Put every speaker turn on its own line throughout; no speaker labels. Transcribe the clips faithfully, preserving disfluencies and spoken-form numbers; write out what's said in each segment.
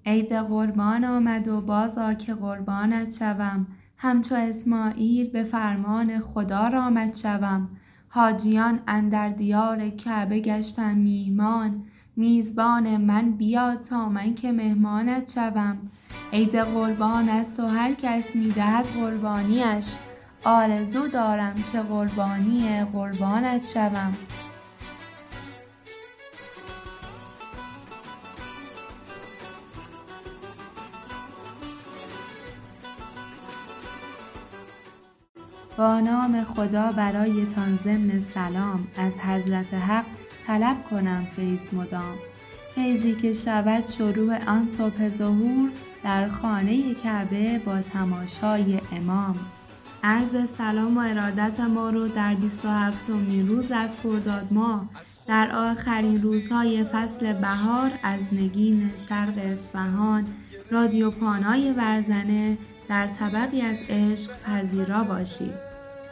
عید قربان آمد و بازا که قربانت شوم، همچو اسماعیل به فرمان خدا رامد شوم. حاجیان اندر دیار کعبه گشتن میهمان، میزبان من بیا تا من که مهمانت شوم. عید قربان است و هر کس میدهد قربانیش، آرزو دارم که قربانی قربانت شوم. با نام خدا برایتان ضمن سلام، از حضرت حق طلب کنم فیض مدام. فیضی که شود شروع آن صبح ظهور، در خانه کعبه با تماشای امام. عرض سلام و ارادت ما رو در بیست و هفتمین روز از خرداد ماه، در آخرین روزهای فصل بهار، از نگین شرق اصفهان رادیو پانای ورزنه در طبقی از عشق پذیرا باشید.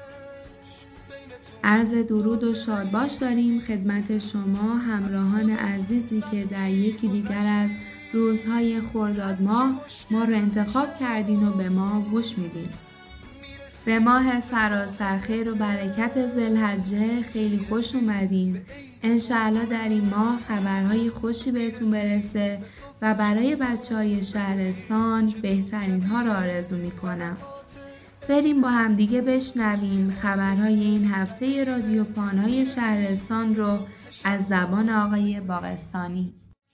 عرض درود و شادباش داریم خدمت شما همراهان عزیزی که در یکی دیگر از روزهای خرداد ماه ما رو انتخاب کردین و به ما گوش میدین. به ماه سراسر خیر و برکت ذوالحجه خیلی خوش اومدین. انشاءالله در این ماه خبرهای خوشی بهتون برسه و برای بچه های شهرستان بهترین ها را آرزو میکنم. بریم با هم دیگه بشنویم خبرهای این هفته رادیو پانای شهرستان رو از زبان آقای باغستانی.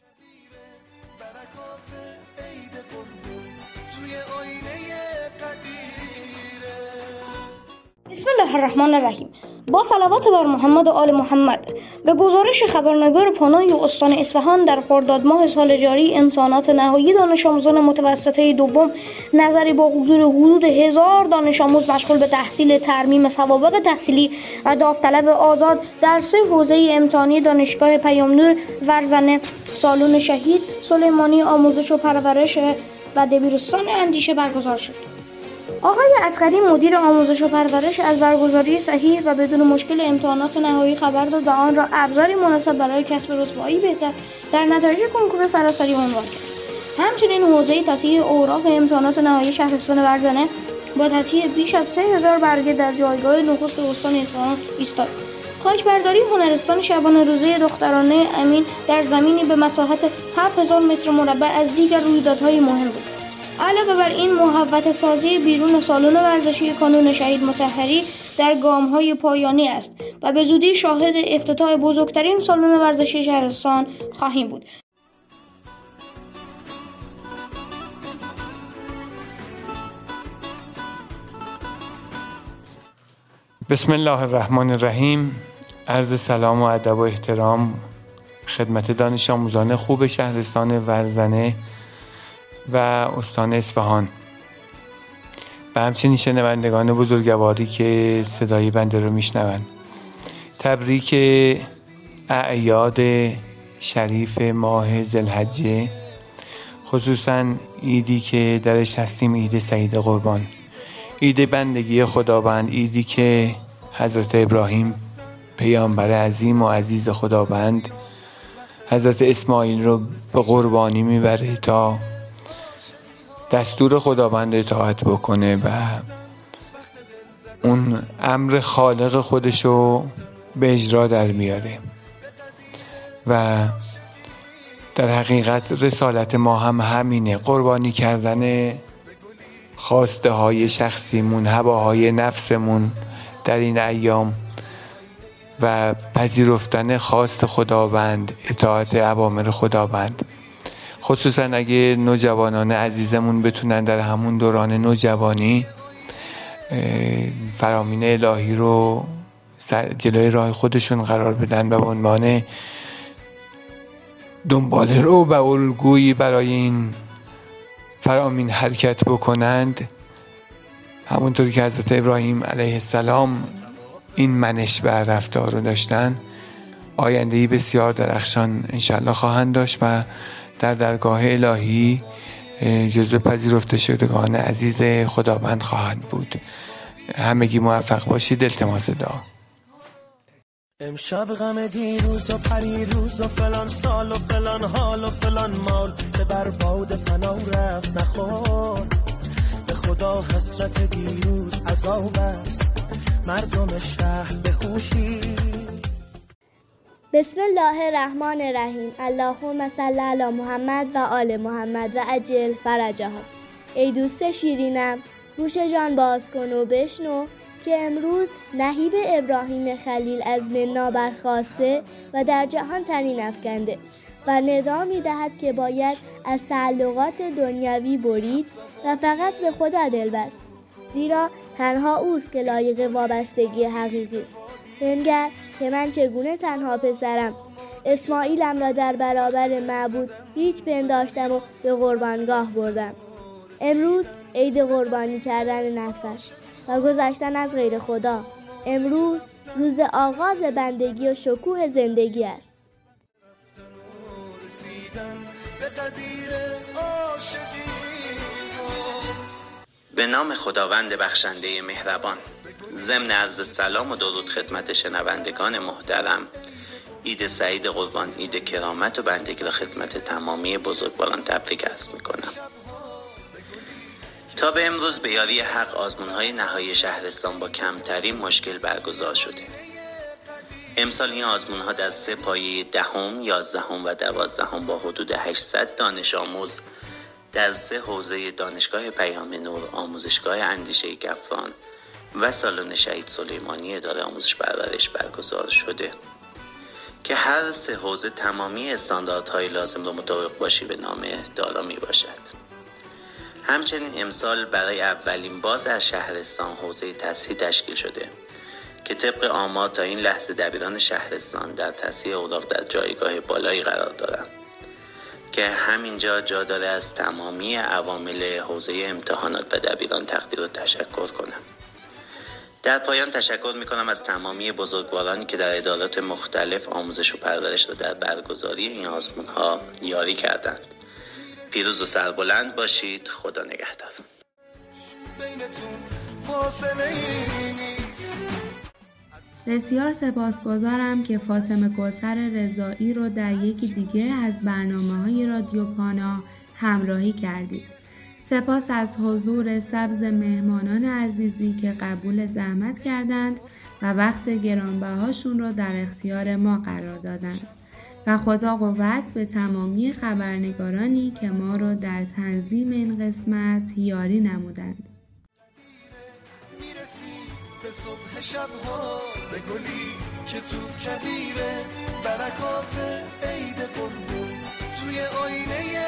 بسم الله الرحمن الرحیم. با صلوات بر محمد و آل محمد. به گزارش خبرنگار پانای استان اصفهان در خرداد ماه سال جاری، امتحانات نهایی دانش آموزان متوسطه دوم نظری با حضور حدود هزار دانش آموز مشغول به تحصیل ترمیم سوابق تحصیلی و داوطلب آزاد در سه حوزه امتحانی دانشگاه پیام‌نور ورزنه، سالن شهید سلیمانی آموزش و پرورش و دبیرستان اندیشه برگزار شد. آقای اصغری مدیر آموزش و پرورش از برگزاری صحیح و بدون مشکل امتحانات نهایی خبر داد و آن را ابزاری مناسب برای کسب رتبه‌ای بهتر در نتایج کنکور سراسری عنوان کرد. همچنین حوزه تصحیح اوراق امتحانات نهایی شهرستان ورزنه با تصحیح بیش از سه هزار برگه در جایگاه نخست استان اصفهان ایستاد. خاکبرداری هنرستان شبانه روزه دخترانه امین در زمینی به مساحت هفت هزار متر مربع از دیگر رویدادهای مهم بود. علاوه بر این، محوطه سازی بیرون سالن ورزشی کانون شهید مطهری در گام‌های پایانی است و به زودی شاهد افتتاح بزرگترین سالن ورزشی شهرستان خواهیم بود.
بسم الله الرحمن الرحیم. عرض سلام و ادب و احترام خدمت دانش آموزان خوب شهرستان ورزنه و استان اصفهان و همچنین شنوندگان بزرگواری که صدای بنده رو میشنوند. تبریک اعیاد شریف ماه ذوالحجه، خصوصا عیدی که درش هستیم، عید سعید قربان، عید بندگی خداوند، عیدی که حضرت ابراهیم پیامبر عظیم و عزیز خداوند حضرت اسماعیل رو به قربانی میبره تا دستور خداوند اطاعت بکنه و اون امر خالق خودشو به اجرا در میاره. و در حقیقت رسالت ما هم همینه، قربانی کردن خواسته های شخصیمون، هواهای نفسمون در این ایام و پذیرفتن خواست خداوند، اطاعت اوامر خداوند. خصوصا اگه نوجوانان عزیزمون بتونن در همون دوران نوجوانی فرامین الهی رو جلوی راه خودشون قرار بدن و به عنوان دنبال رو و الگویی برای این فرامین حرکت بکنند، همونطوری که حضرت ابراهیم علیه السلام این منش و رفتار رو داشتن، آیندهی بسیار درخشان انشالله خواهند داشت و در درگاه الهی جزو پذیرفته شدگان عزیز خداوند خواهند بود. همگی موفق باشید. التماس دعا.
امشب غم دیروز و پریروز و فلان سال و فلان حال و فلان مال، به بر باد فنا رفت نخور، به خدا حسرت دیروز عذاب است، مردم شهر به هوشی.
بسم الله الرحمن الرحیم. اللهم صل علی محمد و آل محمد و عجل فرجهم. ای دوست شیرینم، گوش جان باز کن و بشنو که امروز نهیب ابراهیم خلیل از منا برخاسته و در جهان تنین افکنده و ندا می دهد که باید از تعلقات دنیوی برید و فقط به خدا دل بست، زیرا تنها اوست که لایق وابستگی حقیقی است. بنگر که من چگونه تنها پسرم اسماعیلم را در برابر معبود هیچ پنداشتم و به قربانگاه بردم. امروز عید قربانی کردن نفسش و گذشتن از غیر خدا. امروز روز آغاز بندگی و شکوه زندگی است.
به نام خداوند بخشنده مهربان. ضمن عرض سلام و درود خدمت شنوندگان محترم، عید سعید قربان، عید کرامت و بندگی را خدمت تمامی بزرگواران تبریک عرض می‌کنم. تا به امروز به یاری حق آزمون‌های نهایی شهرستان با کمترین مشکل برگزار شده. امسال این آزمون‌ها در سه پایه دهم، یازدهم و دوازدهم با حدود هشتصد دانش آموز در سه حوزه دانشگاه پیام نور، آموزشگاه اندیشه گفران و سالن شهید سلیمانی اداره آموزش پرورش برگزار شده که هر سه حوزه تمامی استانداردهای لازم را مطابق با شیوه نامه دارا می باشد. همچنین امسال برای اولین بار در شهرستان حوزه تصحیح تشکیل شده که طبق آمار تا این لحظه دبیران شهرستان در تصحیح اوراق در جایگاه بالایی قرار دارند که همینجا جا داره از تمامی عوامل حوزه امتحانات و دبیران تقدیر و تشکر کنم. در پایان تشکر میکنم از تمامی بزرگوارانی که در ادارات مختلف آموزش و پرورش را در برگزاری این آزمون‌ها یاری کردند. پیروز و سربلند باشید. خدا نگهدار.
بسیار سپاسگزارم که فاطمه کوثر رضایی رو در یکی دیگه از برنامه‌های رادیو پانا همراهی کردید. سپاس از حضور سبز مهمانان عزیزی که قبول زحمت کردند و وقت گرانبهاشون رو در اختیار ما قرار دادند. و خدا قوت به تمامی خبرنگارانی که ما رو در تنظیم این قسمت یاری نمودند.
به صبح شبها به گلی که تو کبیره برکات عید قربون توی آینه